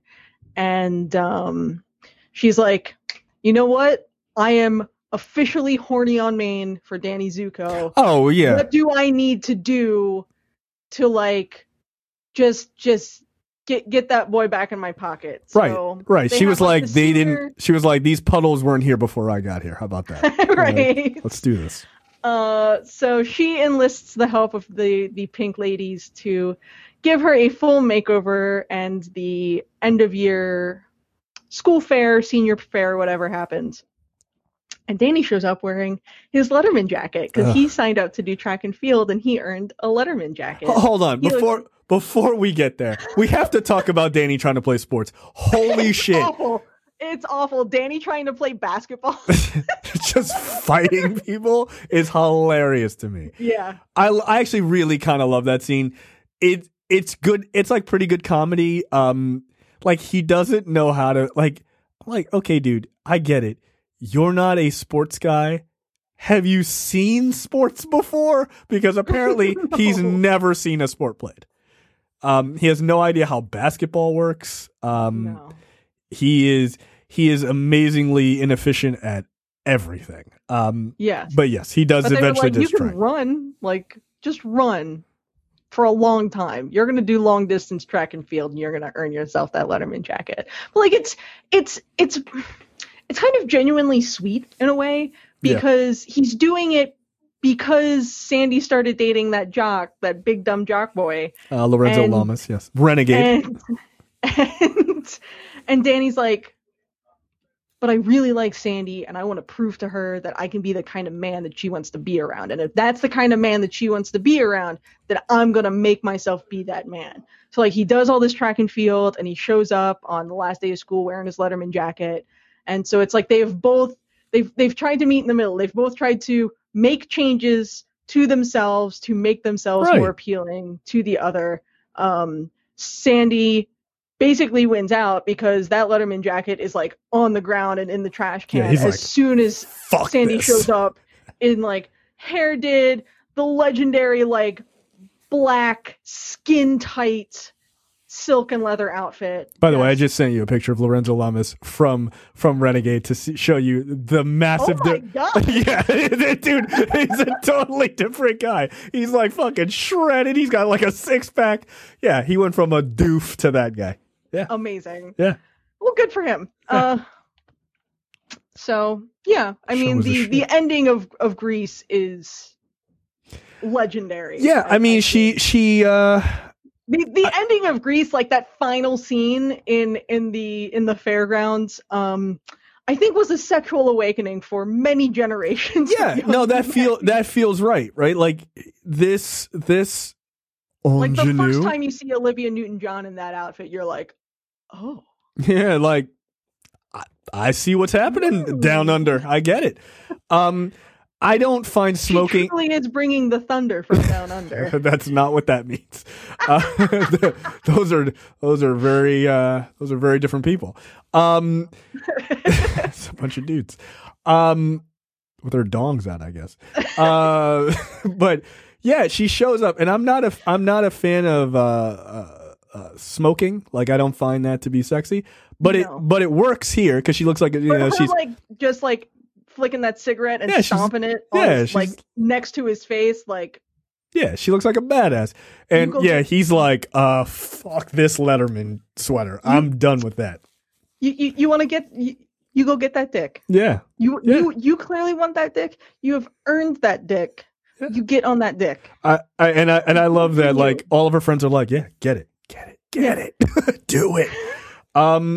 and um, she's like, you know what? I am officially horny on main for Danny Zuko.
Oh yeah.
What do I need to do to like just just get get that boy back in my pocket? So
right, right. She
have,
was like,
the
they
senior...
didn't. She was like, these puddles weren't here before I got here. How about that?
Right.
Like, let's do this.
Uh, so she enlists the help of the the Pink Ladies to give her a full makeover, and the end of year school fair, senior fair, whatever happens. And Danny shows up wearing his Letterman jacket because he signed up to do track and field, and he earned a Letterman jacket.
Hold on,
he
before
looks...
before we get there, we have to talk about Danny trying to play sports. Holy
it's
shit!
Awful. It's awful. Danny trying to play basketball,
just fighting people is hilarious to me.
Yeah,
I, I actually really kind of love that scene. It it's good. It's like pretty good comedy. Um, like he doesn't know how to like. I'm like, okay, dude, I get it. You're not a sports guy. Have you seen sports before? Because apparently no. he's never seen a sport played. Um, he has no idea how basketball works. Um,
no.
he is he is amazingly inefficient at everything. Um,
yes.
But yes, he does
but
eventually
like, you
just
can
try.
run, like just run for a long time. You're going to do long distance track and field, and you're going to earn yourself that Letterman jacket. But like it's it's it's it's kind of genuinely sweet in a way, because yeah. he's doing it because Sandy started dating that jock, that big dumb jock boy.
Uh, Lorenzo
and,
Lamas, yes. Renegade.
And, and, and Danny's like, but I really like Sandy, and I want to prove to her that I can be the kind of man that she wants to be around. And if that's the kind of man that she wants to be around, then I'm going to make myself be that man. So like he does all this track and field, and he shows up on the last day of school wearing his Letterman jacket. And so it's like they've both they've they've tried to meet in the middle. They've both tried to make changes to themselves to make themselves
right.
more appealing to the other. Um, Sandy basically wins out because that Letterman jacket is like on the ground and in the trash can
yeah, he's
as
like,
soon as Sandy
this.
shows up in like hair did the legendary like black skin tight silk and leather outfit.
By the
yes.
way, I just sent you a picture of Lorenzo Lamas from from Renegade to see, show you the massive.
Oh my
di-
god!
Yeah, dude, he's a totally different guy. He's like fucking shredded. He's got like a six pack. Yeah, he went from a doof to that guy. Yeah,
amazing.
Yeah,
well, good for him. Yeah. Uh, so yeah, I
Show
mean the the ending of of Grease is legendary.
Yeah, I, I mean I she she. uh
The the I, ending of Grease, like that final scene in in the in the fairgrounds, um, I think was a sexual awakening for many generations.
Yeah, no, that feel that feels right, right? Like this this
like the
ingenue.
first time you see Olivia Newton-John in that outfit, you're like, oh,
yeah, like I, I see what's happening Ooh. down under. I get it. Um. I don't find smoking.
She truly is bringing the thunder from down under.
That's not what that means. Uh, those are those are very uh, those are very different people. Um, it's a bunch of dudes um, with their dongs out, I guess. Uh, but yeah, she shows up, and I'm not a I'm not a fan of uh, uh, uh, smoking. Like I don't find that to be sexy, but no. it but it works here because she looks like you
but
know
her,
she's
like just like. flicking that cigarette and
yeah,
stomping it on
yeah,
his, like next to his face, like
yeah, she looks like a badass. And yeah,
get,
he's like, uh, fuck this Letterman sweater. You, I'm done with that.
You you, you want to get you, you go get that dick.
Yeah,
you
yeah.
you you clearly want that dick. You have earned that dick. Yeah. You get on that dick.
I, I and I and I love that. Like all of her friends are like, yeah, get it, get it, get
yeah.
it, do it. Um.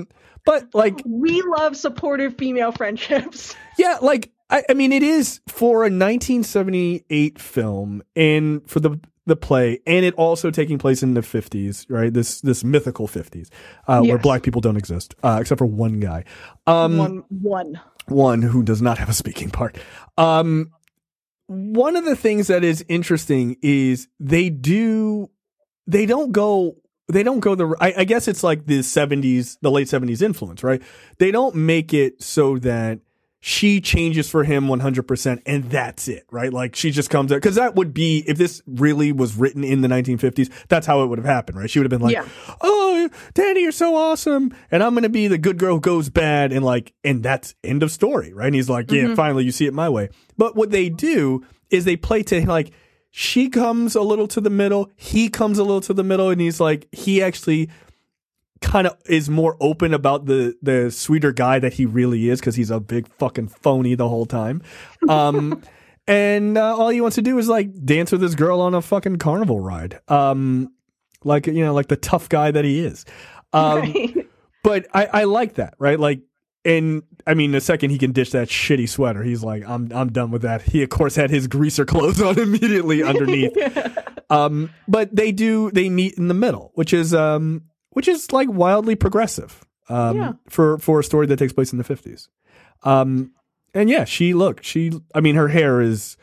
But like,
we love supportive female friendships.
Yeah, like I, I mean, it is for a nineteen seventy-eight film and for the the play, and it also taking place in the fifties, right? This this mythical fifties, uh,
Yes.
where black people don't exist, uh, except for one guy, um,
one, one,
one who does not have a speaking part. Um, one of the things that is interesting is they do they don't go. They don't go the. I, I guess it's like the seventies, the late seventies influence, right? They don't make it so that she changes for him one hundred percent and that's it, right? Like she just comes out, because that would be, if this really was written in the nineteen fifties, that's how it would have happened, right? She would have been like,
Yeah.
oh, Danny, you're so awesome, and I'm going to be the good girl who goes bad, and like, and that's end of story, right? And he's like, yeah,
Mhm.
finally you see it my way. But what they do is they play to like, she comes a little to the middle, he comes a little to the middle, and he's like, he actually kind of is more open about the the sweeter guy that he really is, because he's a big fucking phony the whole time. Um, and uh, all he wants to do is like dance with this girl on a fucking carnival ride. Um, like, you know, like the tough guy that he is. Um,
Right.
But I, I like that, right? Like, and I mean, the second he can ditch that shitty sweater, he's like, I'm I'm done with that. He of course had his greaser clothes on immediately underneath. Um, but they do they meet in the middle, which is um which is like wildly progressive. Um,
Yeah.
for for a story that takes place in the fifties. Um, and yeah, she look she I mean, her hair is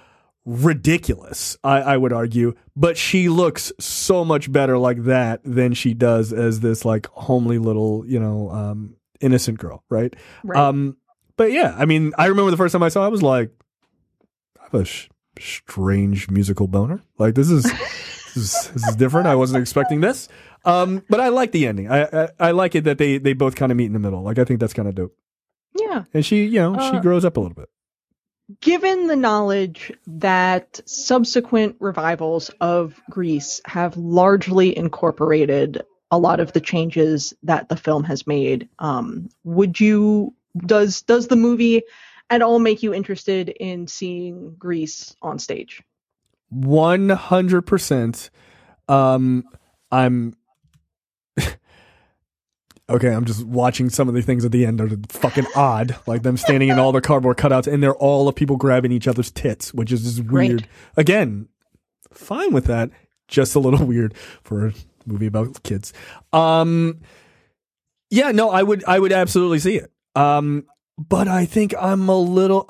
ridiculous, I, I would argue, but she looks so much better like that than she does as this like homely little, you know, um, innocent girl, right?
Right.
Um, but yeah, I mean, I remember the first time I saw it, I was like, I have a sh- strange musical boner. Like this is, this is this is different. I wasn't expecting this. Um, but I like the ending. I, I I like it that they they both kind of meet in the middle. Like I think that's kind of dope.
Yeah.
And she, you know, she
Uh,
grows up a little bit.
Given the knowledge that subsequent revivals of Grease have largely incorporated a lot of the changes that the film has made, um, would you does does the movie at all make you interested in seeing Grease on stage?
One hundred percent. Um, I'm okay. I'm just watching some of the things at the end are fucking odd, like them standing in all the cardboard cutouts, and they're all of people grabbing each other's tits, which is just
Great.
weird. Again, fine with that. Just a little weird for a movie about kids. Um, yeah, no, I would, I would absolutely see it. Um, but I think I'm a little.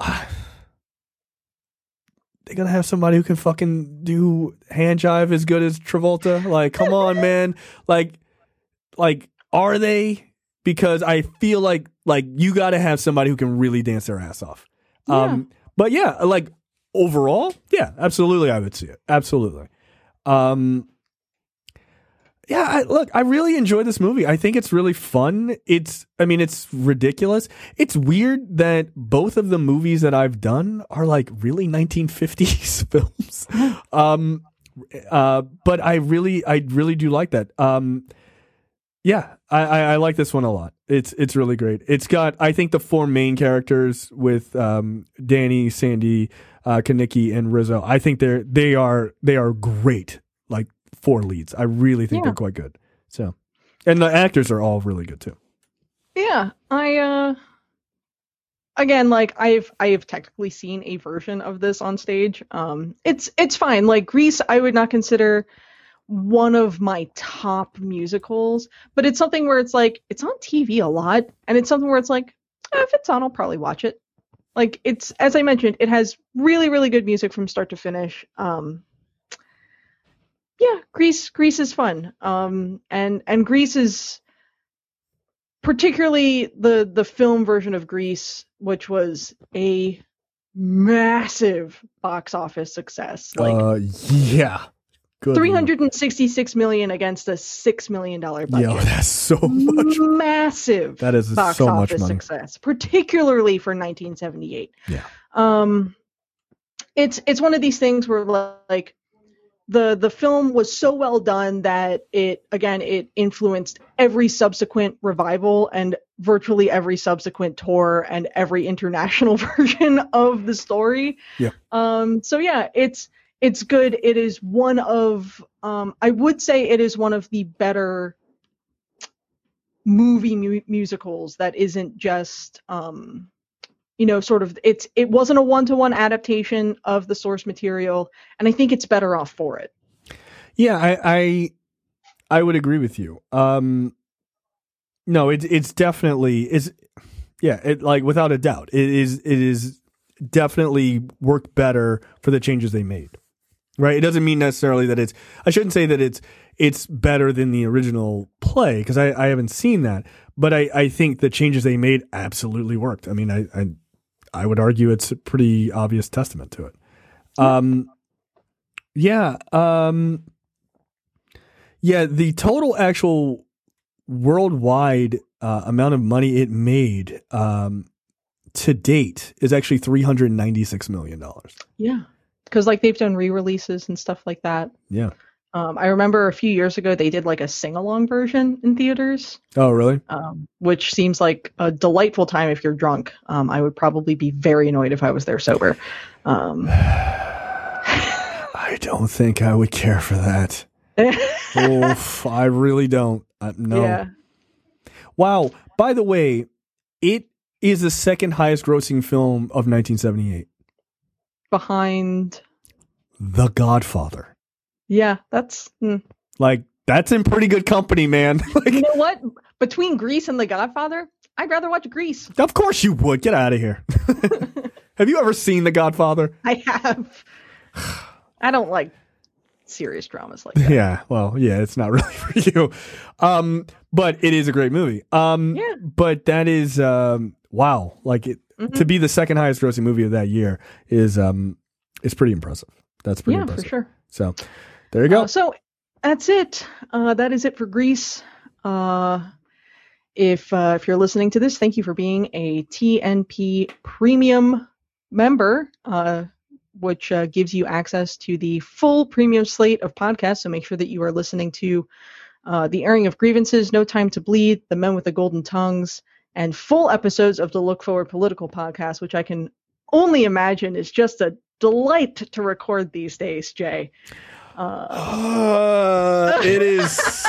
They're gonna have somebody who can fucking do hand jive as good as Travolta. Like, come on, man. Like, like, are they? Because I feel like, like you got to have somebody who can really dance their ass off.
Yeah.
Um, but yeah, like overall, yeah, absolutely, I would see it. Absolutely. Um, yeah, I, look, I really enjoy this movie. I think it's really fun. It's, I mean, it's ridiculous. It's weird that both of the movies that I've done are like really nineteen fifties films. um, uh, but I really, I really do like that. Um, yeah, I, I, I like this one a lot. It's, it's really great. It's got, I think, the four main characters with um, Danny, Sandy, uh, Kaniki, and Rizzo. I think they're, they are, they are great. Like. Four leads. I really think
Yeah.
they're quite good. So, and the actors are all really good too.
Yeah, I uh again, like I've I've technically seen a version of this on stage. Um it's it's fine. Like Grease I would not consider one of my top musicals, but it's something where it's like it's on T V a lot, and it's something where it's like eh, if it's on I'll probably watch it. Like it's, as I mentioned, it has really really good music from start to finish. Um Yeah, Grease Grease is fun. Um and and Grease is particularly the the film version of Grease, which was a massive box office success. Like
uh, yeah, good.
three hundred sixty-six million against a six million dollar budget.
Yeah, that's so much.
Massive.
That is
box
so much
office
money.
success, particularly for nineteen seventy-eight.
Yeah.
Um it's it's one of these things where like the the film was so well done that it again it influenced every subsequent revival and virtually every subsequent tour and every international version of the story.
Yeah.
Um so yeah, it's it's good. It is one of um I would say it is one of the better movie mu- musicals that isn't just, um, you know, sort of, it's, it wasn't a one-to-one adaptation of the source material. And I think it's better off for it.
Yeah, I, I, I would agree with you. Um, no, it's, it's definitely, it's, yeah, it like without a doubt, it is, it is definitely worked better for the changes they made. Right. It doesn't mean necessarily that it's, I shouldn't say that it's, it's better than the original play because I, I haven't seen that, but I, I think the changes they made absolutely worked. I mean, I, I, I would argue it's a pretty obvious testament to it. Um, yeah. Um, yeah. The total actual worldwide uh, amount of money it made um, to date is actually three hundred ninety-six million dollars.
Yeah. Because like they've done re-releases and stuff like that.
Yeah.
Um, I remember a few years ago they did like a sing-along version in theaters.
Oh, really?
Um, which seems like a delightful time if you're drunk. Um, I would probably be very annoyed if I was there sober. Um,
I don't think I would care for that. Oof, I really don't. Uh, no.
Yeah.
Wow. By the way, it is the second highest grossing film of nineteen seventy-eight.
Behind
The Godfather.
Yeah, that's mm.
like that's in pretty good company, man. Like,
you know what? Between Grease and The Godfather, I'd rather watch Grease.
Of course you would. Get out of here. Have you ever seen The Godfather?
I have. I don't like serious dramas like that.
Yeah, well, yeah, it's not really for you. Um, but it is a great movie. Um,
yeah.
But that is um, wow. Like it mm-hmm. to be the second highest grossing movie of that year is um, is pretty impressive. That's pretty
yeah,
impressive.
for sure.
So there you go.
Uh, so that's it. Uh, that is it for Grease. Uh, if uh, if you're listening to this, thank you for being a T N P Premium member, uh, which uh, gives you access to the full premium slate of podcasts. So make sure that you are listening to uh, The Airing of Grievances, No Time to Bleed, The Men with the Golden Tongues, and full episodes of the Look Forward Political podcast, which I can only imagine is just a delight to record these days, Jay. Uh,
uh, it is.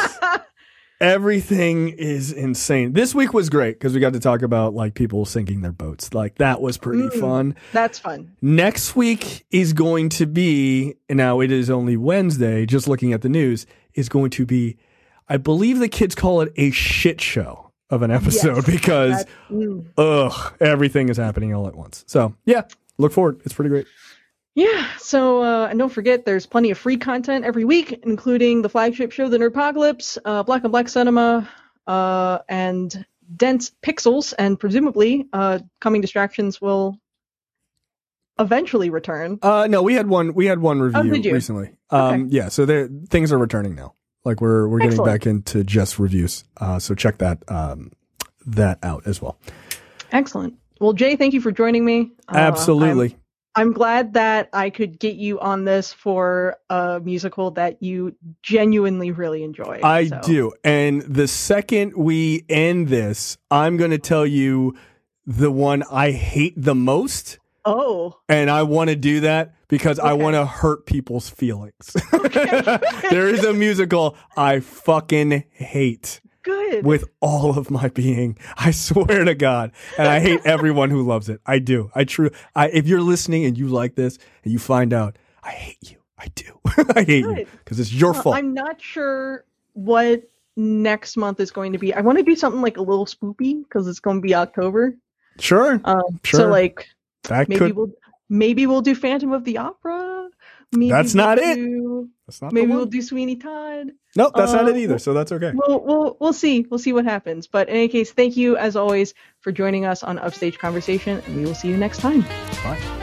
Everything is insane. This week was great because we got to talk about like people sinking their boats. Like that was pretty mm, fun.
That's fun.
Next week is going to be, and now it is only Wednesday, just looking at the news, is going to be, I believe the kids call it a shit show of an episode yes, because, mm. ugh, everything is happening all at once. So yeah, look forward. It's pretty great.
Yeah, so, uh, and don't forget, there's plenty of free content every week, including the flagship show, The Nerdpocalypse, uh, Black on Black Cinema, uh, and Dense Pixels, and presumably, uh, Coming Distractions will eventually return.
Uh, no, we had one, we had one review
oh,
recently. Um, okay. Yeah, so there, things are returning now. Like we're, we're getting Excellent. back into just reviews. Uh, so check that, um, that out as well.
Excellent. Well, Jay, thank you for joining me. Uh,
Absolutely.
I'm- I'm glad that I could get you on this for a musical that you genuinely really enjoy.
I
so.
do. And the second we end this, I'm going to tell you the one I hate the most.
Oh.
And I want to do that because okay. I want to hurt people's feelings. Okay. There is a musical I fucking hate.
Good.
With all of my being. I swear to God. And I hate everyone who loves it. I do. I true. I, if you're listening and you like this and you find out, I hate you. I do. I hate Good. you because it's your
well,
fault.
I'm not sure what next month is going to be. I want to do something like a little spoopy because it's going to be October.
Sure.
Um,
sure.
So like
that
maybe
could...
we'll maybe we'll do Phantom of the Opera. Maybe
that's
we'll
not
do,
it. That's not
maybe
the one.
we'll do Sweeney Todd.
Nope, that's uh, not it either.
We'll,
so that's okay.
We'll we'll we'll see. We'll see what happens. But in any case, thank you as always for joining us on Upstage Conversation, and we will see you next time.
Bye.